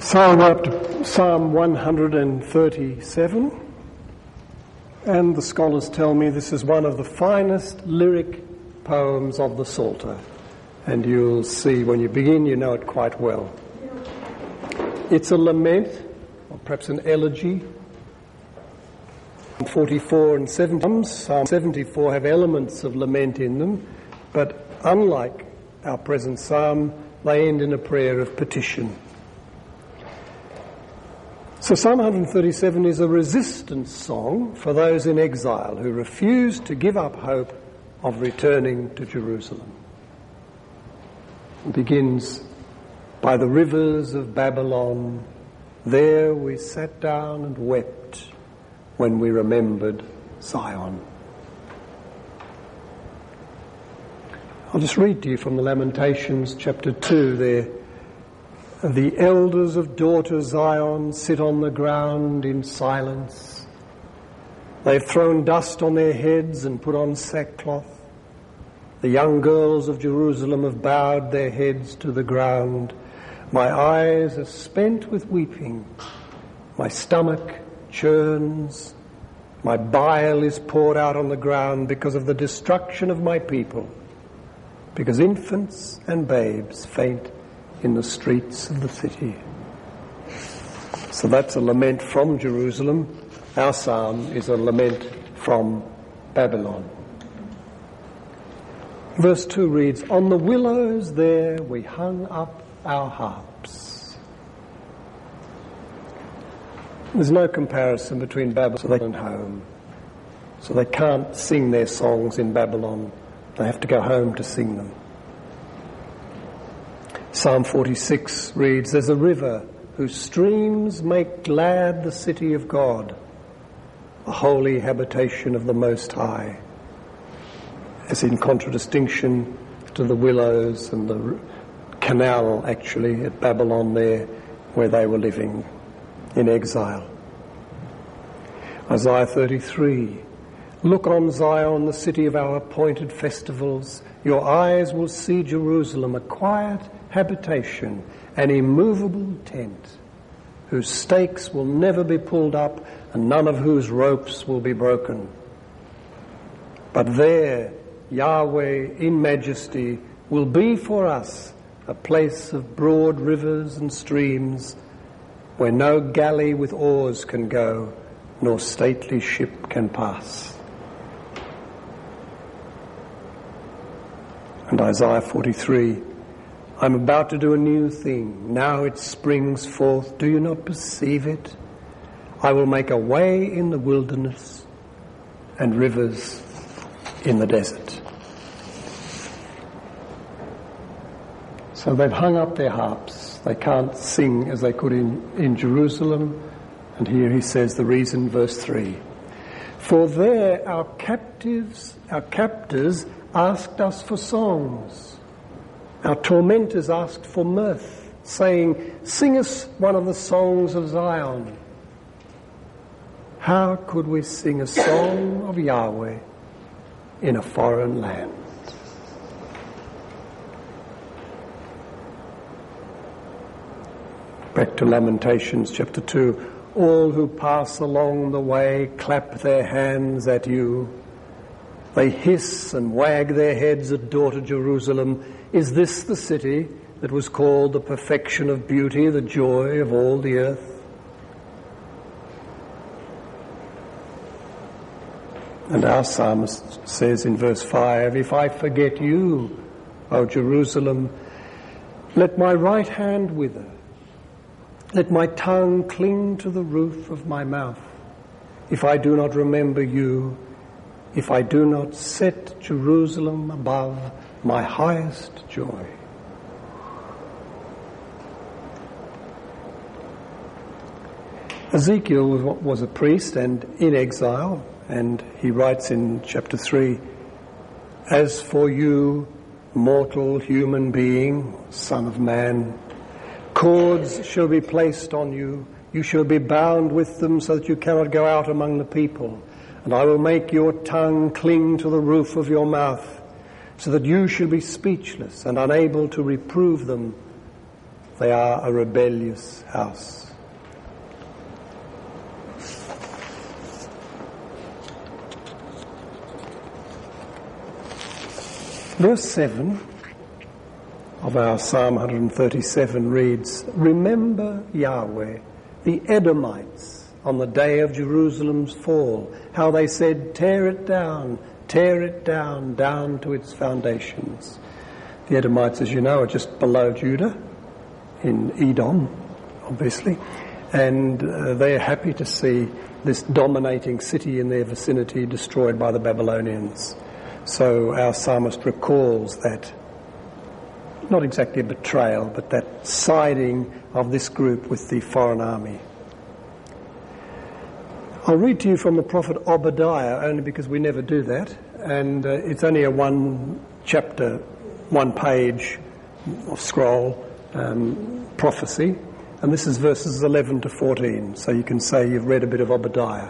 So we're up to Psalm 137, and the scholars tell me this is one of the finest lyric poems of the Psalter, and you'll see when you begin you know it quite well. It's a lament, or perhaps an elegy. 44 and 70, Psalm 74 have elements of lament in them, but unlike our present psalm, they end in a prayer of petition. So Psalm 137 is a resistance song for those in exile who refuse to give up hope of returning to Jerusalem. It begins, by the rivers of Babylon, there we sat down and wept when we remembered Zion. I'll just read to you from the Lamentations chapter 2 there. The elders of daughter Zion sit on the ground in silence. They've thrown dust on their heads and put on sackcloth. The young girls of Jerusalem have bowed their heads to the ground. My eyes are spent with weeping. My stomach churns. My bile is poured out on the ground because of the destruction of my people, because infants and babes faint in the streets of the city. So that's a lament from Jerusalem. Our psalm is a lament from Babylon. Verse 2 reads, on the willows there we hung up our harps. There's no comparison between Babylon and home. So they can't sing their songs in Babylon. They have to go home to sing them. Psalm 46 reads, there's a river whose streams make glad the city of God, the holy habitation of the Most High, as in contradistinction to the willows and the canal actually at Babylon there where they were living in exile. Isaiah 33, look on Zion, the city of our appointed festivals. Your eyes will see Jerusalem, a quiet habitation, an immovable tent, whose stakes will never be pulled up and none of whose ropes will be broken. But there, Yahweh in majesty will be for us a place of broad rivers and streams where no galley with oars can go, nor stately ship can pass. And Isaiah 43, I'm about to do a new thing. Now it springs forth. Do you not perceive it? I will make a way in the wilderness and rivers in the desert. So they've hung up their harps. They can't sing as they could in Jerusalem. And here he says the reason, verse 3. For there our captors asked us for songs. Our tormentors asked for mirth, saying, sing us one of the songs of Zion. How could we sing a song of Yahweh in a foreign land? Back to Lamentations chapter 2. All who pass along the way clap their hands at you. They hiss and wag their heads at daughter Jerusalem. Is this the city that was called the perfection of beauty, the joy of all the earth? And our psalmist says in verse 5, if I forget you, O Jerusalem, let my right hand wither. Let my tongue cling to the roof of my mouth. If I do not remember you, if I do not set Jerusalem above my highest joy. Ezekiel was a priest and in exile, and he writes in chapter 3, as for you, mortal human being, son of man, cords shall be placed on you. You shall be bound with them so that you cannot go out among the people. And I will make your tongue cling to the roof of your mouth, so that you shall be speechless and unable to reprove them They are a rebellious house. Verse 7 of our Psalm 137 reads, "Remember Yahweh, the Edomites, on the day of Jerusalem's fall, how they said, tear it down, down to its foundations." The Edomites, as you know, are just below Judah, in Edom, obviously, and they're happy to see this dominating city in their vicinity destroyed by the Babylonians. So our psalmist recalls that, not exactly a betrayal, but that siding of this group with the foreign army. I'll read to you from the prophet Obadiah, only because we never do that, and it's only a one-chapter, one-page scroll prophecy, and this is verses 11 to 14, so you can say you've read a bit of Obadiah.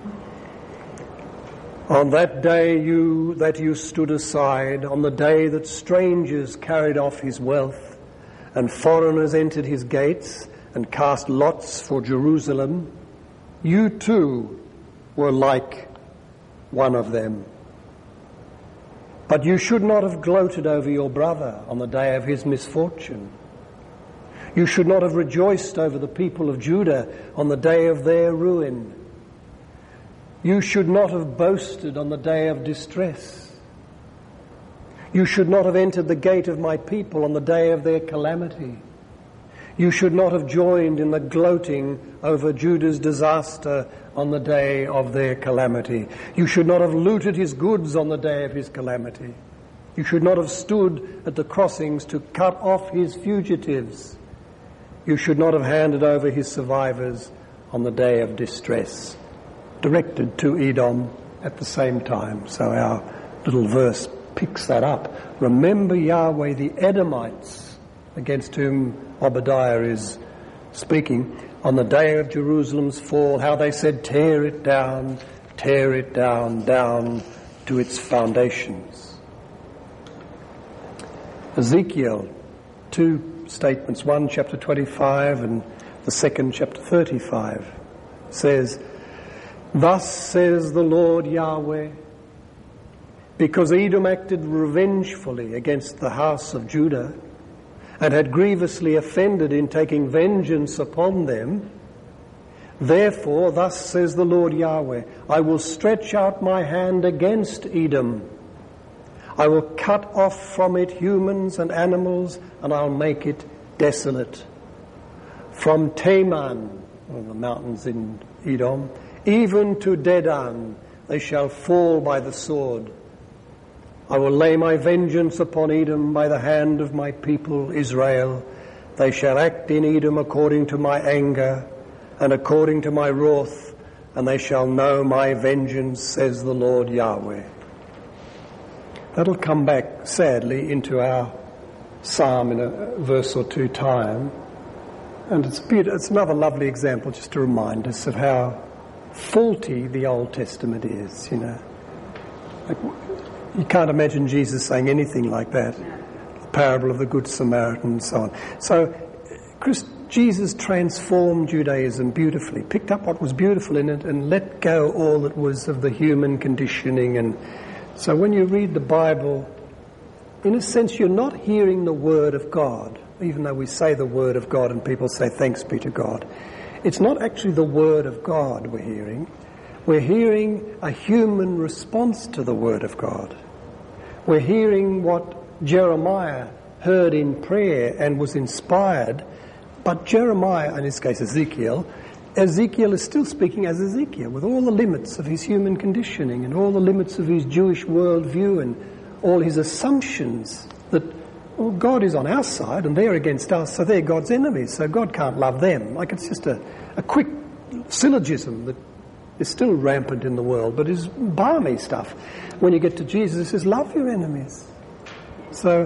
"On that day that you stood aside, on the day that strangers carried off his wealth, and foreigners entered his gates and cast lots for Jerusalem, you too were like one of them. But you should not have gloated over your brother on the day of his misfortune. You should not have rejoiced over the people of Judah on the day of their ruin. You should not have boasted on the day of distress. You should not have entered the gate of my people on the day of their calamity. You should not have joined in the gloating over Judah's disaster on the day of their calamity. You should not have looted his goods on the day of his calamity. You should not have stood at the crossings to cut off his fugitives. You should not have handed over his survivors on the day of distress." Directed to Edom at the same time. So our little verse picks that up. Remember Yahweh, the Edomites, against whom Obadiah is speaking, on the day of Jerusalem's fall, how they said, tear it down, down to its foundations. Ezekiel, two statements, one chapter 25 and the second chapter 35, says, "Thus says the Lord Yahweh, because Edom acted revengefully against the house of Judah and had grievously offended in taking vengeance upon them, therefore, thus says the Lord Yahweh, I will stretch out my hand against Edom. I will cut off from it humans and animals, and I'll make it desolate. From Teman," one of the mountains in Edom, "even to Dedan, they shall fall by the sword. I will lay my vengeance upon Edom by the hand of my people Israel. They shall act in Edom according to my anger and according to my wrath, and they shall know my vengeance, says the Lord Yahweh." That'll come back, sadly, into our psalm in a verse or two time. And it's another lovely example just to remind us of how faulty the Old Testament is, you know. Like, you can't imagine Jesus saying anything like that. The parable of the Good Samaritan and so on. So Jesus transformed Judaism beautifully, picked up what was beautiful in it and let go all that was of the human conditioning. And so when you read the Bible, in a sense you're not hearing the Word of God, even though we say the Word of God and people say thanks be to God. It's not actually the Word of God we're hearing. We're hearing a human response to the Word of God. We're hearing what Jeremiah heard in prayer and was inspired. But Jeremiah, in this case Ezekiel is still speaking as Ezekiel, with all the limits of his human conditioning and all the limits of his Jewish worldview and all his assumptions that, well, God is on our side and they're against us, so they're God's enemies, so God can't love them. Like, it's just a quick syllogism that is still rampant in the world, but is balmy stuff. When you get to Jesus, it says, love your enemies. So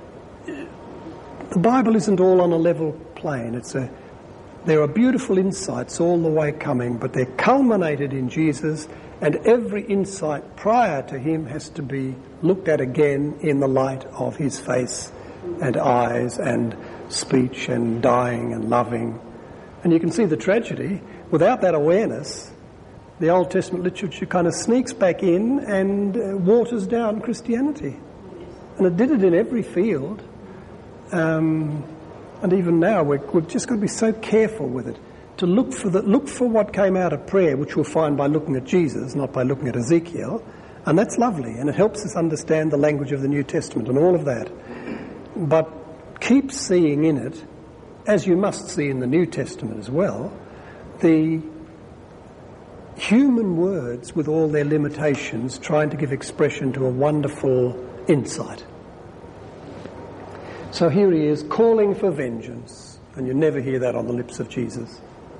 the Bible isn't all on a level plane. There are beautiful insights all the way coming, but they're culminated in Jesus, and every insight prior to him has to be looked at again in the light of his face and eyes and speech and dying and loving. And you can see the tragedy. Without that awareness, the Old Testament literature kind of sneaks back in and waters down Christianity. And it did it in every field. And even now, we've just got to be so careful with it. To look for what came out of prayer, which we'll find by looking at Jesus, not by looking at Ezekiel. And that's lovely. And it helps us understand the language of the New Testament and all of that. But keep seeing in it, as you must see in the New Testament as well, the human words with all their limitations trying to give expression to a wonderful insight. So here he is calling for vengeance, and you never hear that on the lips of Jesus.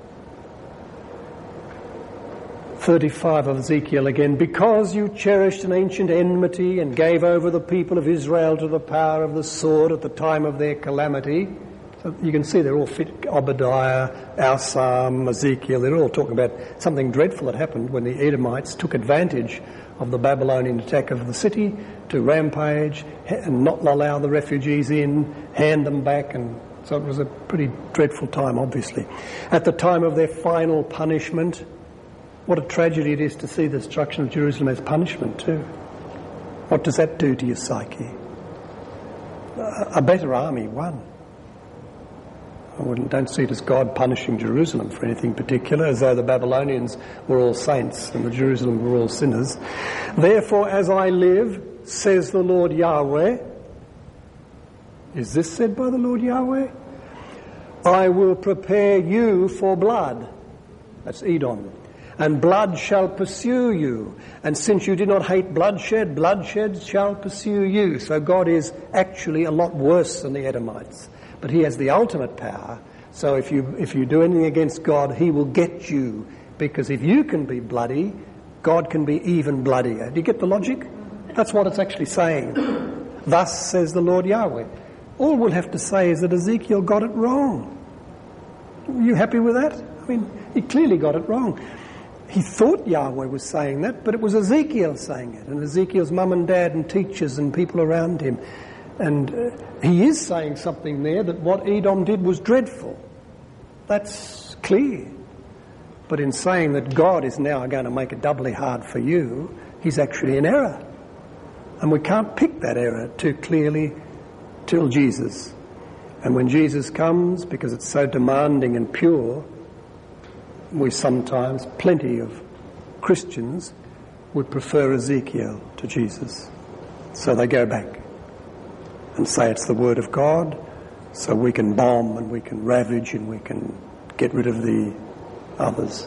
35 of Ezekiel again, because you cherished an ancient enmity and gave over the people of Israel to the power of the sword at the time of their calamity. So you can see they're all fit. Obadiah, our Psalm, Ezekiel, they're all talking about something dreadful that happened when the Edomites took advantage of the Babylonian attack of the city to rampage and not allow the refugees in, hand them back, and so it was a pretty dreadful time, obviously. At the time of their final punishment, what a tragedy it is to see the destruction of Jerusalem as punishment too. What does that do to your psyche? A better army won. Don't see it as God punishing Jerusalem for anything particular, as though the Babylonians were all saints and the Jerusalem were all sinners. Therefore, as I live, says the Lord Yahweh. Is this said by the Lord Yahweh? I will prepare you for blood. That's Edom. And blood shall pursue you. And since you did not hate bloodshed, bloodshed shall pursue you. So God is actually a lot worse than the Edomites. But he has the ultimate power. So if you do anything against God, he will get you. Because if you can be bloody, God can be even bloodier. Do you get the logic? That's what it's actually saying. Thus says the Lord Yahweh. All we'll have to say is that Ezekiel got it wrong. Are you happy with that? I mean, he clearly got it wrong. He thought Yahweh was saying that, but it was Ezekiel saying it, and Ezekiel's mum and dad and teachers and people around him. And he is saying something there that what Edom did was dreadful. That's clear. But in saying that God is now going to make it doubly hard for you, he's actually in error. And we can't pick that error too clearly till Jesus. And when Jesus comes, because it's so demanding and pure, we sometimes, plenty of Christians, would prefer Ezekiel to Jesus. So they go back and say it's the word of God, so we can bomb and we can ravage and we can get rid of the others.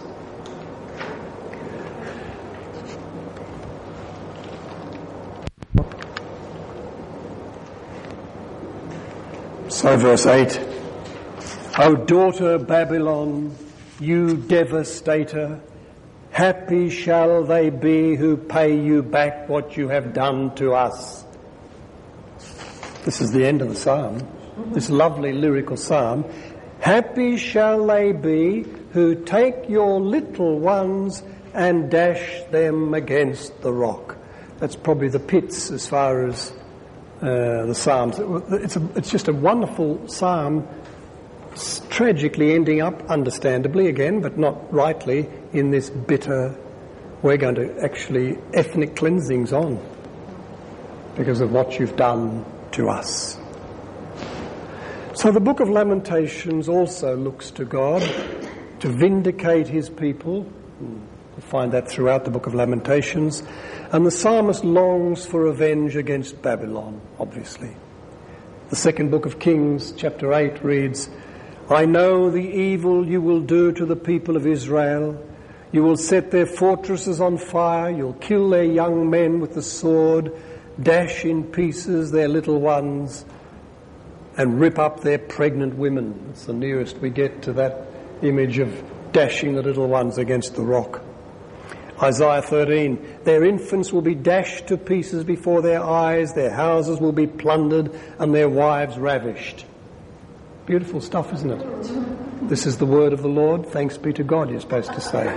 So verse 8, O daughter Babylon, you devastator, happy shall they be who pay you back what you have done to us. This is the end of the psalm, this lovely lyrical psalm. Happy shall they be who take your little ones and dash them against the rock. That's probably the pits as far as the psalms. It's just a wonderful psalm, tragically ending up, understandably again, but not rightly, in this bitter, we're going to actually ethnic cleansings on because of what you've done to us. So the book of Lamentations also looks to God to vindicate his people. We'll find that throughout the book of Lamentations. And the psalmist longs for revenge against Babylon, obviously. The second book of Kings, chapter 8, reads, I know the evil you will do to the people of Israel. You will set their fortresses on fire. You'll kill their young men with the sword, dash in pieces their little ones, and rip up their pregnant women. It's the nearest we get to that image of dashing the little ones against the rock. Isaiah 13, their infants will be dashed to pieces before their eyes, their houses will be plundered, and their wives ravished. Beautiful stuff, isn't it? This is the word of the Lord. Thanks be to God, you're supposed to say.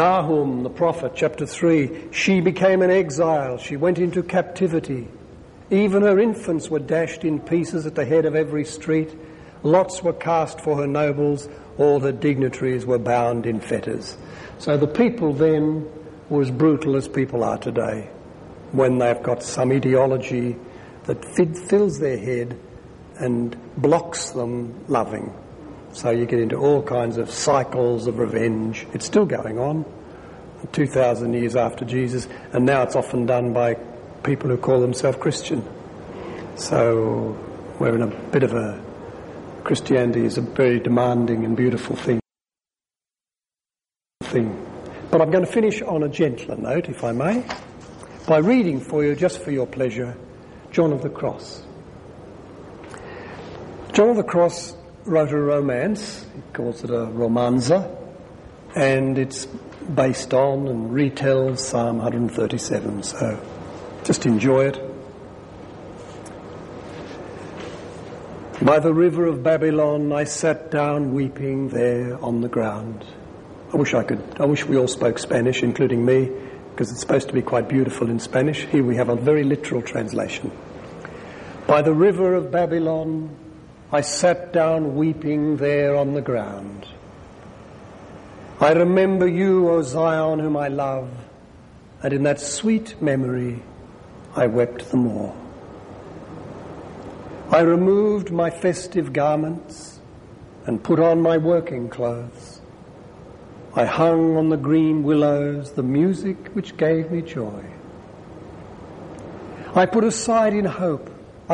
Nahum, the prophet, chapter 3, she became an exile. She went into captivity. Even her infants were dashed in pieces at the head of every street. Lots were cast for her nobles. All her dignitaries were bound in fetters. So the people then were as brutal as people are today, when they've got some ideology that fills their head and blocks them loving. So you get into all kinds of cycles of revenge. It's still going on 2,000 years after Jesus, and now it's often done by people who call themselves Christian. So we're in a bit of a... Christianity is a very demanding and beautiful thing. But I'm going to finish on a gentler note, if I may, by reading for you, just for your pleasure, John of the Cross. John of the Cross wrote a romance. He calls it a romanza, and it's based on and retells Psalm 137. So just enjoy it. By the river of Babylon I sat down weeping there on the ground. I wish we all spoke Spanish, including me, because it's supposed to be quite beautiful in Spanish. Here we have a very literal translation. By the river of Babylon I sat down weeping there on the ground. I remember you, O Zion, whom I love, and in that sweet memory I wept the more. I removed my festive garments and put on my working clothes. I hung on the green willows the music which gave me joy. I put it aside in hope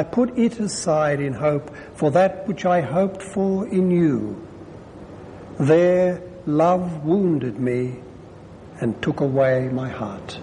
for that which I hoped for in you. There love wounded me and took away my heart.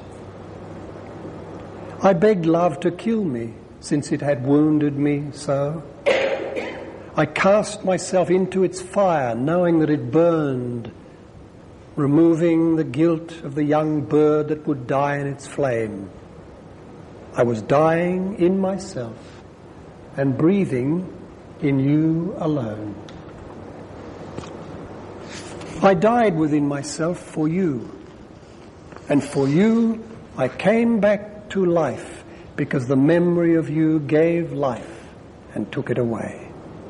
I begged love to kill me, since it had wounded me so. I cast myself into its fire, knowing that it burned, removing the guilt of the young bird that would die in its flame. I was dying in myself and breathing in you alone. I died within myself for you, and for you I came back to life, because the memory of you gave life and took it away.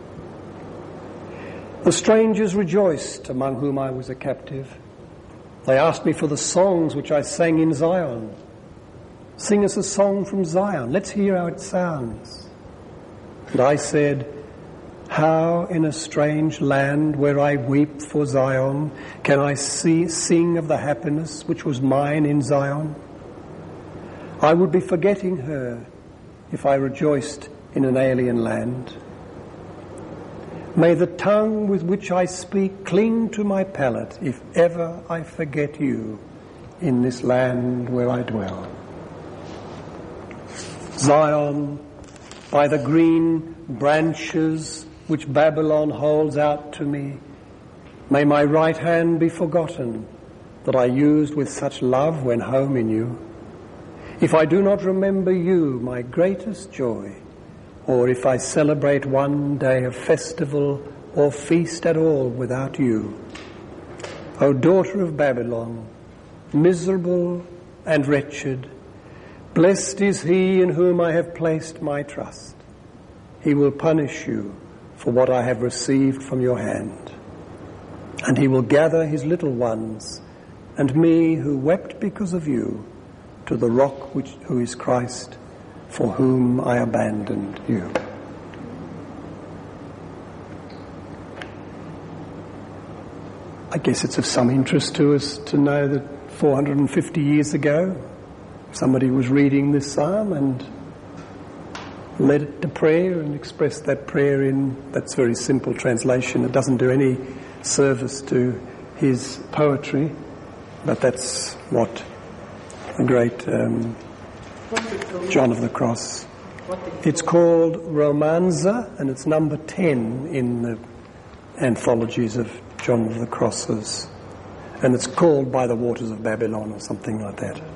The strangers rejoiced among whom I was a captive. They asked me for the songs which I sang in Zion. Sing us a song from Zion. Let's hear how it sounds. And I said, how in a strange land where I weep for Zion can I sing of the happiness which was mine in Zion? I would be forgetting her if I rejoiced in an alien land. May the tongue with which I speak cling to my palate if ever I forget you in this land where I dwell. Zion, by the green branches which Babylon holds out to me, may my right hand be forgotten that I used with such love when home in you. If I do not remember you, my greatest joy, or if I celebrate one day of festival or feast at all without you, O daughter of Babylon, miserable and wretched, blessed is he in whom I have placed my trust. He will punish you for what I have received from your hand, and he will gather his little ones and me who wept because of you to the rock who is Christ, for whom I abandoned you. I guess it's of some interest to us to know that 450 years ago somebody was reading this psalm and led it to prayer and expressed that prayer in that's very simple translation. It doesn't do any service to his poetry, but that's what the great John of the Cross. It's called Romanza, and it's number 10 in the anthologies of John of the Crosses, and it's called By the Waters of Babylon or something like that.